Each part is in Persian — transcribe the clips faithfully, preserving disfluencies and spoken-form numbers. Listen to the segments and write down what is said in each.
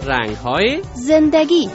رنگ‌های زندگی.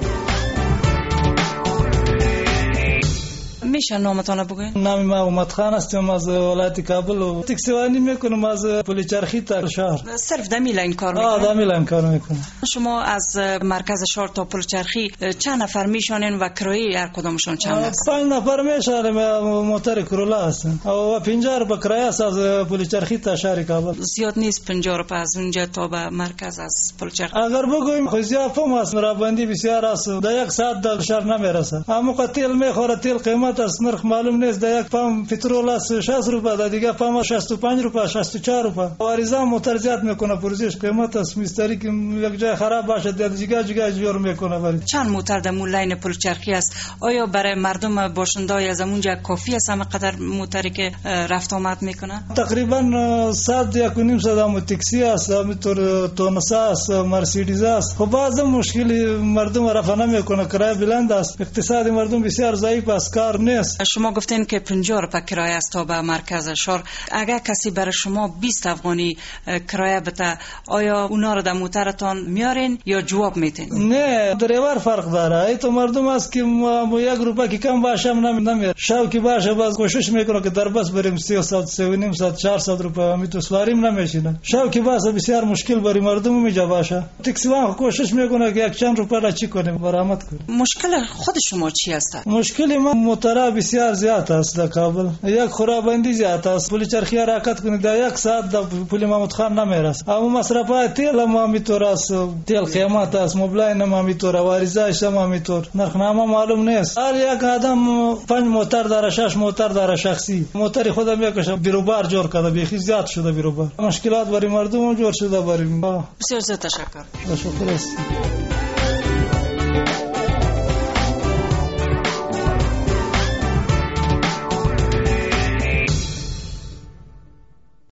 میشه نامتان بگوین؟ نام ما امت خان هستم، از ولایت کابل و تکسیوانی میکنم از پل چرخی تا شهر. صرف دمیل این کار میکنم؟ آه دمیل این کار میکنم. شما از مرکز شهر تا پل چرخی چند نفر میشونین و کرایه هر کدامشون چند است؟ پنج نفر میشونیم، موتور کرولا هستن و پنجاه روپیه کرایه است از پل چرخی تا شهر کابل. زیاد نیست پنجاه روپیه از اونجا تا به مرکز از پل چرخی؟ اگر بگویم خو زیاد فهم است، مرابندی بسیار است، در یک ساعت در شهر نمیرسه. اما تیل میخوره، تیل قیمت است نرخ معلوم نیست، در یک پام پترول است شصت روپیه، در دیگه پام شصت و پنج روپیه، شصت و چهار روپیه. واریزا موتور زیاد میکنه، پرزیش قیمت است، مستری که یک جای خراب باشه در دیگه جگه جور میکنه. ولی چند موتور در مولین پل چرخی است؟ آیا برای مردم باشندای از اونجا کافی است هم قدر موتوری که رفت آمد میکنه؟ تقریبا صد یک و نیم صد تاکسی است، همینطور تونسا است، مرسیدس است. خب بعضی مشکلی مردم رفت نمیکنه، کرایه بلند است، اقتصاد مردم بسیار ضعیف است، کار نیست. شما گفتین که پنجاه روپیه کرایه است تا به مرکز شهر. اگر کسی برای شما بیست افغانی کرایه بده، آیا اونا رو در موترتان میارین یا جواب میتین؟ نه، دریور فرق داره. ای تو مردم است که ما یک روپیه که کم باشه نمیاد، شاوکی باشه باز کوشش میکنه که در بس بریم سیصد سه و نیم صد چهارصد روپیه میتو سواریم نمیشینه. شاوکی باشه بسیار مشکل برای مردم میجا باشه. تاکسیوان کوشش میکنه که یک چند روپیه را چی کنیم برآمد کنیم. مشکل خود شما چی است؟ مشکل ما موتورا بسیار زیاد است در کابل، یک خرابندی زیاد است. پل چرخی حرکت کنید در یک ساعت در پل محمود خان نمیرسه. اما مصرفات تیل ما میتور است، تیل قیمت است، موبلاین ما میتور، واریزاش ما میتور، نرخنامه معلوم نیست. هر یک آدم پنج موتور داره، شش موتور داره شخصی، موتور خودم میکشه بیروبار جور کرده، بیخی زیاد شده بیروبار. مشکلات برای مردم جور شده برای ما. بسیار زیاد تشکر. تشکر است.